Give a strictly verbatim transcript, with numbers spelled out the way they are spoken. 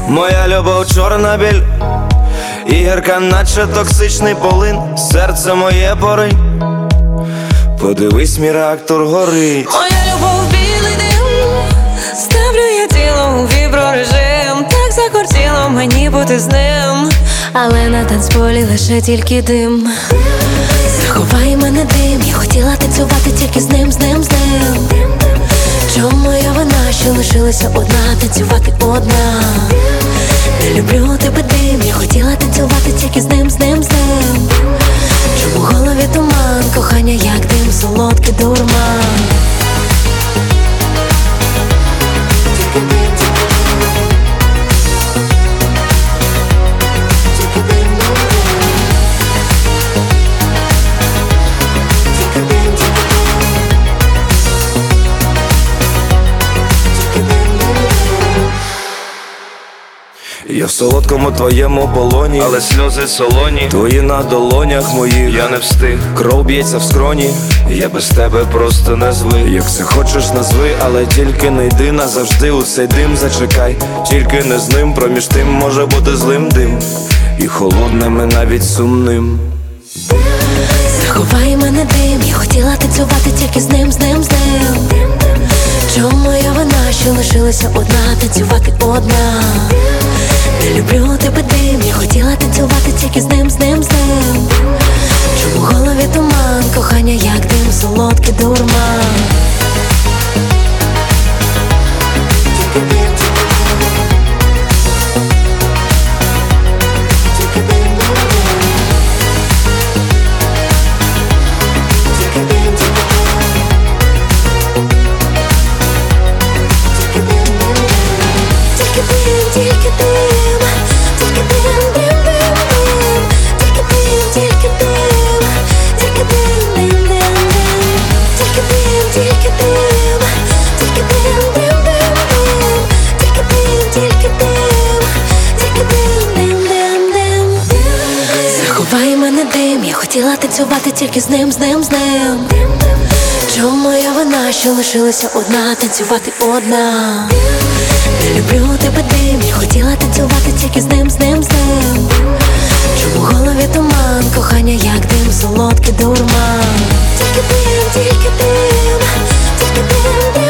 Моя любов чорна біль, і гірка, наче токсичний полин. Серце моє поринь, подивись, мій реактор горить. Моя любов білий дим, ставлю я тіло у віброрежим. Так закортіло мені бути з ним, але на танцполі лише тільки дим. Заховай мене дим, я хотіла танцювати тільки з ним, з ним, з ним. Чому моя вина, що лишилася одна, танцювати одна? Не люблю тебе дим, я хотіла танцювати тільки з ним, з ним, з ним. Чому в голові туман, кохання як дим, солодкий дурман. Я в солодкому твоєму полоні, але сльози солоні твої на долонях моїх. Я не встиг, кров б'ється в скроні, я без тебе просто не звик. Як це хочеш назви, але тільки не йди назавжди у цей дим. Зачекай, тільки не з ним, проміж тим може бути злим дим, і холодним, і навіть сумним. Заховай мене дим, я хотіла танцювати тільки з ним, з ним, з ним. Чому моя вина, що лишилася одна, танцювати одна? Не люблю тебе дим, я хотіла танцювати тільки з ним, з ним, з ним. Чому в голові туман, кохання як дим, солодкий дурман. Заховай мене дим, я хотіла танцювати тільки з ним, з ним, з ним. Чому моя вина, що лишилася одна, танцювати одна? Не люблю тебе дим, я хотіла танцювати тільки з ним, з ним, з ним. Чому в голові туман, кохання як дим, солодкий дурман. Тільки дим, тільки дим, тільки дим, дим.